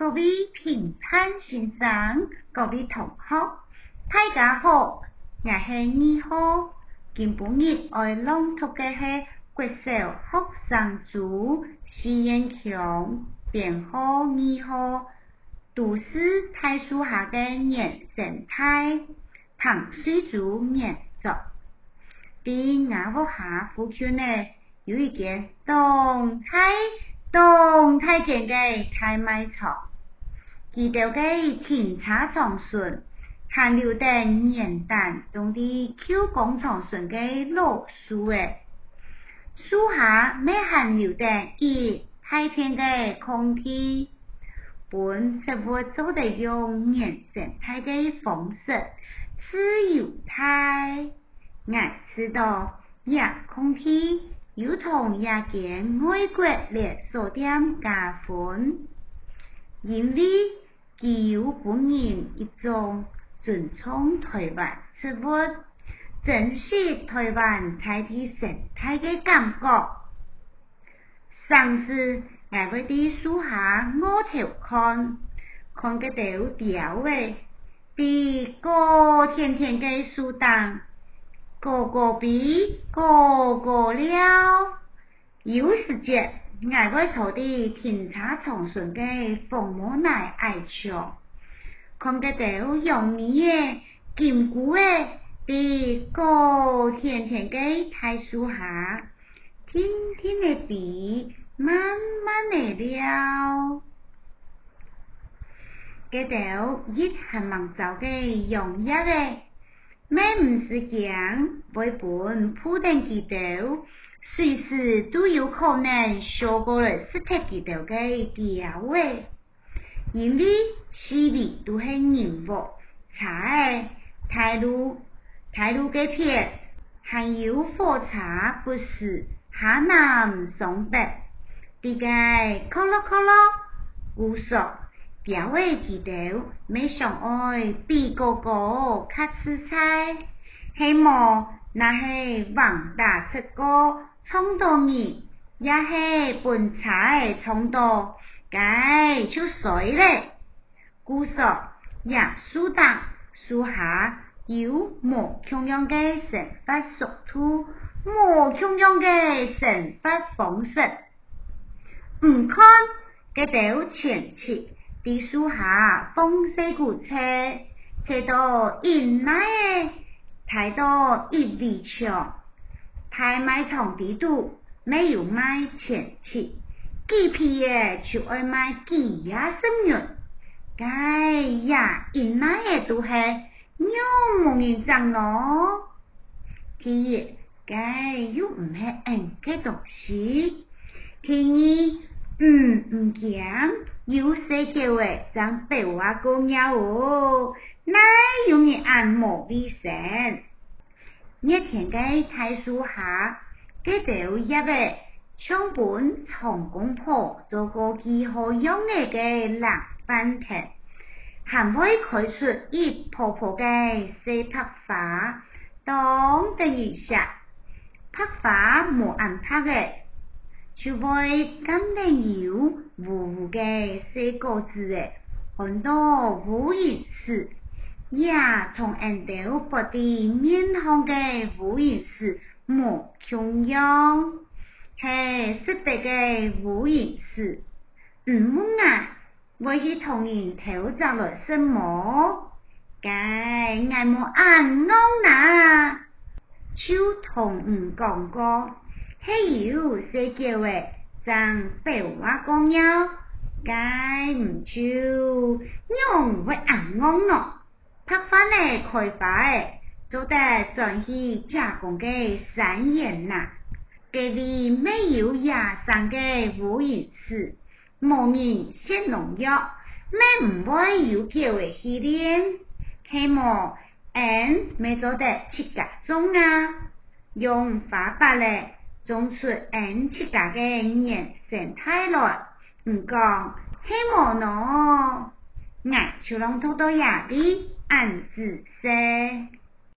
各位评判先生，各位同学，大家好，我是2號。今日愛朗讀嘅係國小學生組試驗強編號2號，都市大樹下嘅原生態糖水組原作。啲雅屋下附近呢，有一間動態間嘅大賣場，記得嘅停車場順，還留在年代中的舊工廠順嘅老樹誒，樹下沒還留在一大片嘅空地，本植物做得用原生態嘅方式自由態，我知道呀空氣有同也間外國連鎖店加分，因為具有本人一種尊重台灣植物、珍惜台灣在地生態嘅感覺。上次我會喺樹下抬頭看得到條誒，啲高甜甜嘅樹墩，個比個了。有時節我會坐喺停車場順嘅鳳毛奶矮牆，看得到楊梅誒、金菇誒，啲高甜甜嘅大樹下，天天嘅鼻慢慢嘅了。見到一行忙走嘅用藥誒，咩唔是講為本鋪定記到，隨時都有可能燒過來實體記到嘅條誒，因為市裡都係人物茶誒，大陸嘅片，還有火茶不是下南上北，啲個靠落古索條誒記到，沒上愛比個較吃菜，希望那係橫打出個衝動人，也係本茶誒衝動，該出水咧。古索也樹下有無窮樣嘅生活速度，無窮樣嘅生活方式。唔看見到前次啲樹下放細股車到一奶抬到一里長，大賣場地度沒有賣前次，幾批嘅就愛賣幾呀生元，該呀一奶嘅都係鳥冇人賺咯。第一，該又唔係硬嘅東西。第二，唔驚有世界嘅將白話講呀哦，哪有人按冇衛生。熱天嘅大樹下，見到一位像本長公婆做個幾好樣嘅冷板凳，還會開出一棵棵嘅細白花，當等一下，白花冇按拍嘅，就會感定有糊嘅細果子嘅，很多無影子，也同人哋不啲面紅嘅無影子冇窮樣，係實在嘅無影子。我去同人討賺來什麼？該我冇按講啦，就同講過，係有世界嘅將白話講呀，該唔就用會按講咯。拍翻嚟開花誒，做得轉去加工嘅3元啦，嗰啲沒有野生嘅無影子，冇人食農藥，咩唔會有機會去練，希望沒做得自家種啊，用花瓣咧種出自家嘅原生態來，唔講希望咯，我就攏讀到呀啲暗字些。